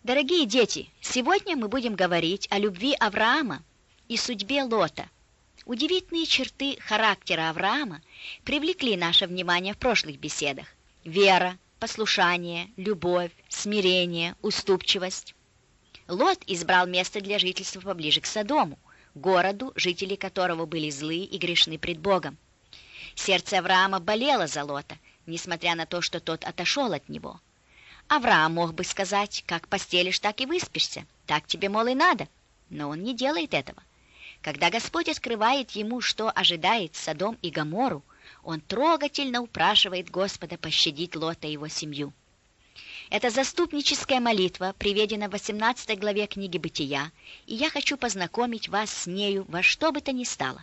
Дорогие дети, сегодня мы будем говорить о любви Авраама и судьбе Лота. Удивительные черты характера Авраама привлекли наше внимание в прошлых беседах. Вера, послушание, любовь, смирение, уступчивость. Лот избрал место для жительства поближе к Содому, городу, жители которого были злы и грешны пред Богом. Сердце Авраама болело за Лота, несмотря на то, что тот отошел от него. Авраам мог бы сказать: как постелишь, так и выспишься, так тебе, мол, и надо. Но он не делает этого. Когда Господь открывает ему, что ожидает Содом и Гоморру, он трогательно упрашивает Господа пощадить Лота и его семью. Эта заступническая молитва приведена в 18 главе книги Бытия, и я хочу познакомить вас с нею во что бы то ни стало.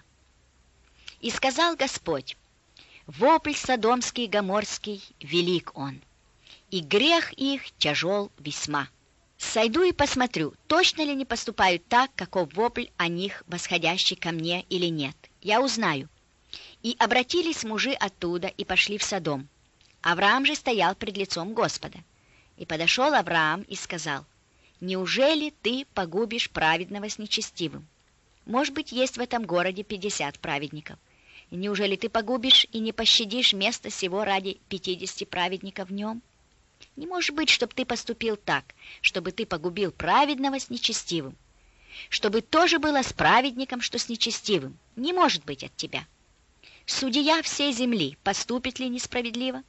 «И сказал Господь: вопль содомский и гоморский велик он, и грех их тяжел весьма. Сойду и посмотрю, точно ли не поступают так, каков вопль о них, восходящий ко мне, или нет. Я узнаю». И обратились мужи оттуда и пошли в Содом. Авраам же стоял пред лицом Господа. И подошел Авраам и сказал: «Неужели ты погубишь праведного с нечестивым? Может быть, есть в этом городе 50 праведников. И неужели ты погубишь и не пощадишь место сего ради 50 праведников в нем? Не может быть, чтобы ты поступил так, чтобы ты погубил праведного с нечестивым, чтобы тоже было с праведником, что с нечестивым. Не может быть от тебя. Судья всей земли поступит ли несправедливо?»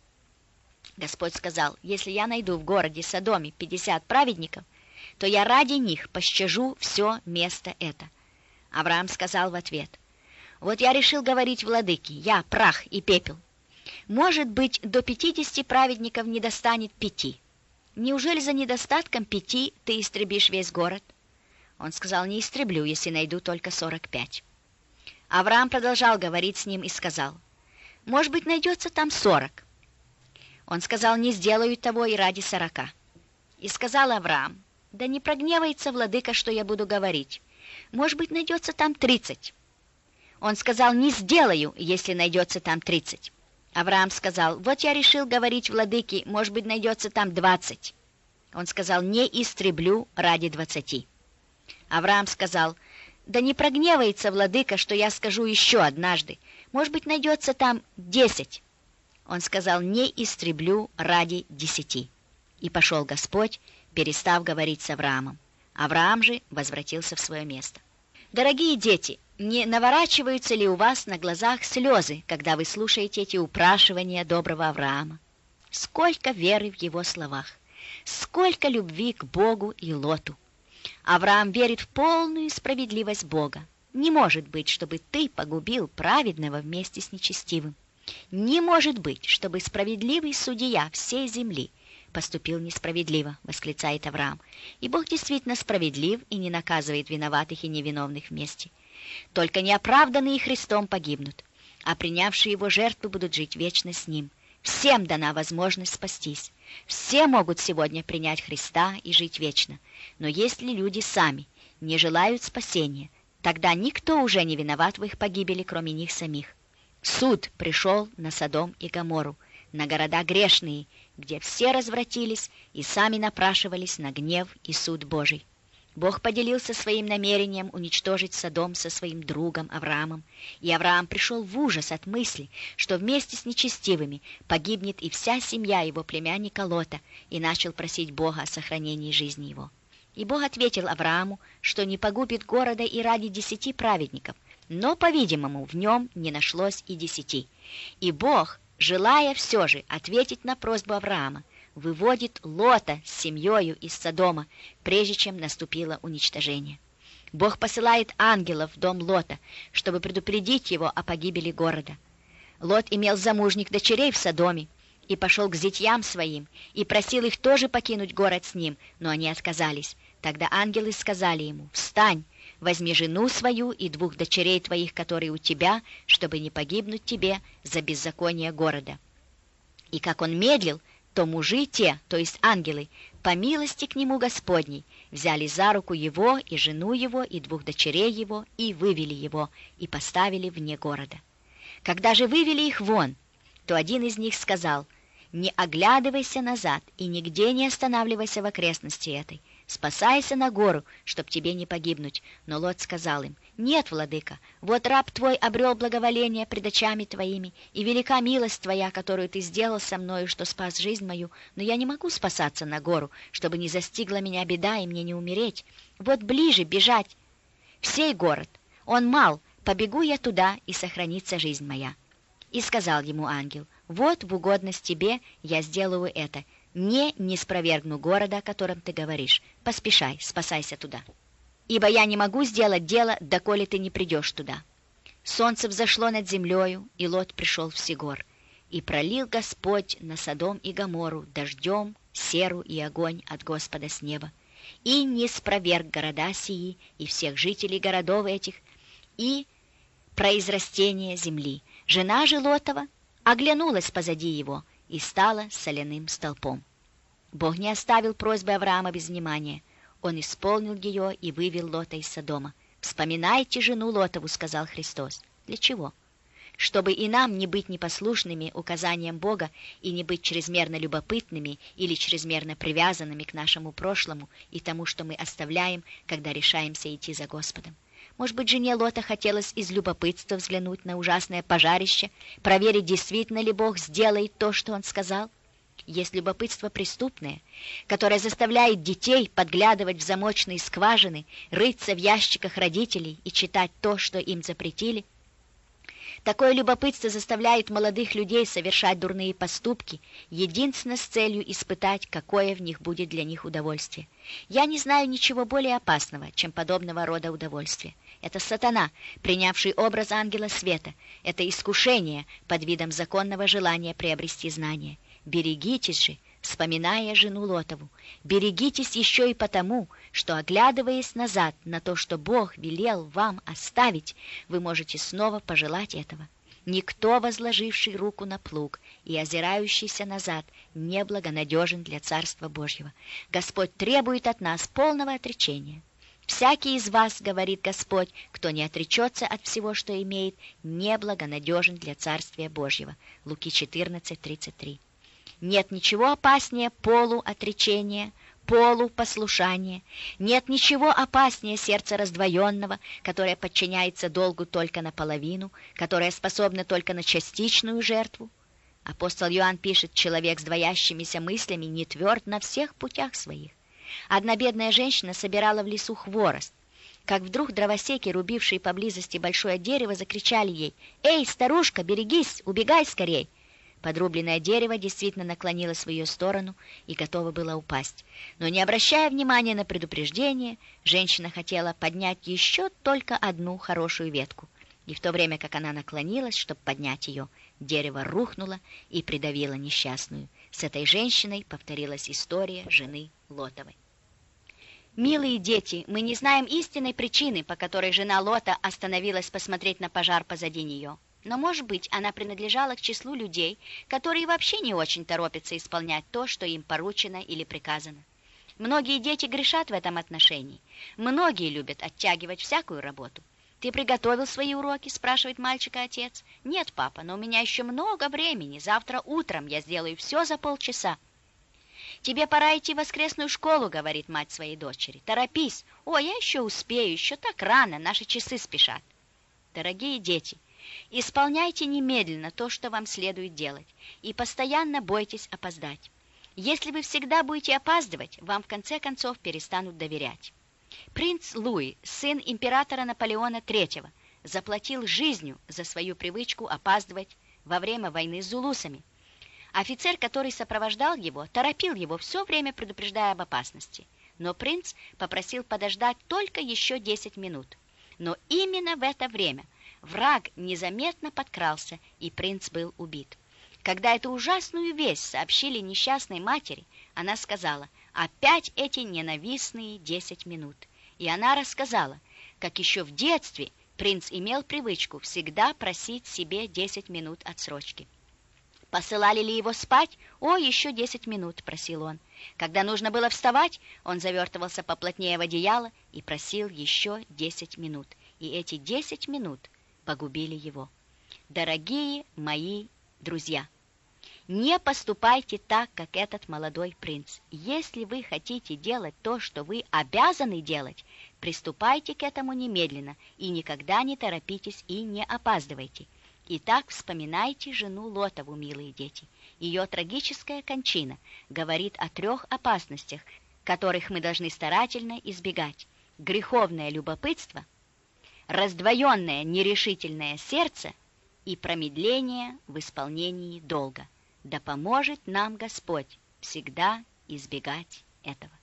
Господь сказал: «Если я найду в городе Содоме 50 праведников, то я ради них пощажу все место это». Авраам сказал в ответ: «Вот я решил говорить владыке, я прах и пепел. Может быть, до 50 праведников не достанет 5. Неужели за недостатком 5 ты истребишь весь город?» Он сказал: «Не истреблю, если найду только 45». Авраам продолжал говорить с ним и сказал: «Может быть, найдется там 40». Он сказал: «Не сделаю того и ради 40». И сказал Авраам: «Да не прогневается владыка, что я буду говорить. Может быть, найдется там 30». Он сказал: «Не сделаю, если найдется там 30». Авраам сказал: «Вот я решил говорить владыке, может быть, найдется там 20». Он сказал: «Не истреблю ради 20». Авраам сказал: «Да не прогневается владыка, что я скажу еще однажды. Может быть, найдется там 10». Он сказал: «Не истреблю ради 10». И пошел Господь, перестав говорить с Авраамом. Авраам же возвратился в свое место. Дорогие дети, не наворачиваются ли у вас на глазах слезы, когда вы слушаете эти упрашивания доброго Авраама? Сколько веры в его словах, сколько любви к Богу и Лоту. Авраам верит в полную справедливость Бога. Не может быть, чтобы ты погубил праведного вместе с нечестивым. Не может быть, чтобы справедливый судья всей земли поступил несправедливо, восклицает Авраам. И Бог действительно справедлив и не наказывает виноватых и невиновных вместе. Только неоправданные Христом погибнут, а принявшие его жертвы будут жить вечно с ним. Всем дана возможность спастись. Все могут сегодня принять Христа и жить вечно. Но если люди сами не желают спасения, тогда никто уже не виноват в их погибели, кроме них самих. Суд пришел на Содом и Гоморру, на города грешные, где все развратились и сами напрашивались на гнев и суд Божий. Бог поделился своим намерением уничтожить Содом со своим другом Авраамом, и Авраам пришел в ужас от мысли, что вместе с нечестивыми погибнет и вся семья его племянника Лота, и начал просить Бога о сохранении жизни его. И Бог ответил Аврааму, что не погубит города и ради 10 праведников, но, по-видимому, в нем не нашлось и 10. И Бог, желая все же ответить на просьбу Авраама, выводит Лота с семьей из Содома, прежде чем наступило уничтожение. Бог посылает ангелов в дом Лота, чтобы предупредить его о погибели города. Лот имел замужних дочерей в Содоме и пошел к зятьям своим и просил их тоже покинуть город с ним, но они отказались. Тогда ангелы сказали ему: «Встань, возьми жену свою и 2 дочерей твоих, которые у тебя, чтобы не погибнуть тебе за беззаконие города». И как он медлил, то мужи те, то есть ангелы, по милости к нему Господней, взяли за руку его и жену его и 2 дочерей его и вывели его и поставили вне города. Когда же вывели их вон, то один из них сказал: Не оглядывайся назад и нигде не останавливайся в окрестности этой. Спасайся на гору, чтоб тебе не погибнуть». Но Лот сказал им: «Нет, владыка, вот раб твой обрел благоволение пред очами твоими, и велика милость твоя, которую ты сделал со мною, что спас жизнь мою, но я не могу спасаться на гору, чтобы не застигла меня беда и мне не умереть. Вот ближе бежать в сей город, он мал, побегу я туда, и сохранится жизнь моя». И сказал ему ангел: «Вот в угодность тебе я сделаю это, не спровергну города, о котором ты говоришь. Поспешай, спасайся туда. Ибо я не могу сделать дело, доколе ты не придешь туда». Солнце взошло над землею, и Лот пришел в Сигор. И пролил Господь на Содом и Гоморру дождем, серу и огонь от Господа с неба. И не спроверг города сии, и всех жителей городов этих, и произрастения земли. Жена же Лотова оглянулась позади его и стала соляным столпом. Бог не оставил просьбы Авраама без внимания. Он исполнил ее и вывел Лота из Содома. «Вспоминайте жену Лотову», — сказал Христос. Для чего? Чтобы и нам не быть непослушными указаниям Бога и не быть чрезмерно любопытными или чрезмерно привязанными к нашему прошлому и тому, что мы оставляем, когда решаемся идти за Господом. Может быть, жене Лота хотелось из любопытства взглянуть на ужасное пожарище, проверить, действительно ли Бог сделает то, что Он сказал? Есть любопытство преступное, которое заставляет детей подглядывать в замочные скважины, рыться в ящиках родителей и читать то, что им запретили. Такое любопытство заставляет молодых людей совершать дурные поступки, единственно с целью испытать, какое в них будет для них удовольствие. Я не знаю ничего более опасного, чем подобного рода удовольствие. Это сатана, принявший образ ангела света. Это искушение под видом законного желания приобрести знания. Берегитесь же, вспоминая жену Лотову. Берегитесь еще и потому, что, оглядываясь назад на то, что Бог велел вам оставить, вы можете снова пожелать этого. Никто, возложивший руку на плуг и озирающийся назад, не благонадежен для Царства Божьего. Господь требует от нас полного отречения. «Всякий из вас, — говорит Господь, — кто не отречется от всего, что имеет, неблагонадежен для Царствия Божьего». Луки 14:33. Нет ничего опаснее полуотречения, полупослушания. Нет ничего опаснее сердца раздвоенного, которое подчиняется долгу только наполовину, которое способно только на частичную жертву. Апостол Иоанн пишет: «Человек с двоящимися мыслями не тверд на всех путях своих». Одна бедная женщина собирала в лесу хворост, как вдруг дровосеки, рубившие поблизости большое дерево, закричали ей: «Эй, старушка, берегись, убегай скорей!» Подрубленное дерево действительно наклонилось в ее сторону и готово было упасть. Но, не обращая внимания на предупреждение, женщина хотела поднять еще только одну хорошую ветку. И в то время, как она наклонилась, чтобы поднять ее, дерево рухнуло и придавило несчастную. С этой женщиной повторилась история жены Лотовой. Милые дети, мы не знаем истинной причины, по которой жена Лота остановилась посмотреть на пожар позади нее. Но, может быть, она принадлежала к числу людей, которые вообще не очень торопятся исполнять то, что им поручено или приказано. Многие дети грешат в этом отношении. Многие любят оттягивать всякую работу. «Ты приготовил свои уроки?» – спрашивает мальчика отец. «Нет, папа, но у меня еще много времени. Завтра утром я сделаю все за полчаса». «Тебе пора идти в воскресную школу», — говорит мать своей дочери. «Торопись! О, я еще успею, еще так рано, наши часы спешат». Дорогие дети, исполняйте немедленно то, что вам следует делать, и постоянно бойтесь опоздать. Если вы всегда будете опаздывать, вам в конце концов перестанут доверять. Принц Луи, сын императора Наполеона III, заплатил жизнью за свою привычку опаздывать во время войны с зулусами. Офицер, который сопровождал его, торопил его, все время предупреждая об опасности. Но принц попросил подождать только еще 10 минут. Но именно в это время враг незаметно подкрался, и принц был убит. Когда эту ужасную весть сообщили несчастной матери, она сказала: «Опять эти ненавистные 10 минут». И она рассказала, как еще в детстве принц имел привычку всегда просить себе 10 минут отсрочки. Посылали ли его спать? «О, еще 10 минут», — просил он. Когда нужно было вставать, он завертывался поплотнее в одеяло и просил еще 10 минут. И эти 10 минут погубили его. Дорогие мои друзья, Не поступайте так, как этот молодой принц. Если вы хотите делать то, что вы обязаны делать, приступайте к этому немедленно и никогда не торопитесь и не опаздывайте. Итак, вспоминайте жену Лотову, милые дети. Ее трагическая кончина говорит о 3 опасностях, которых мы должны старательно избегать. Греховное любопытство, раздвоенное нерешительное сердце и промедление в исполнении долга. Да поможет нам Господь всегда избегать этого.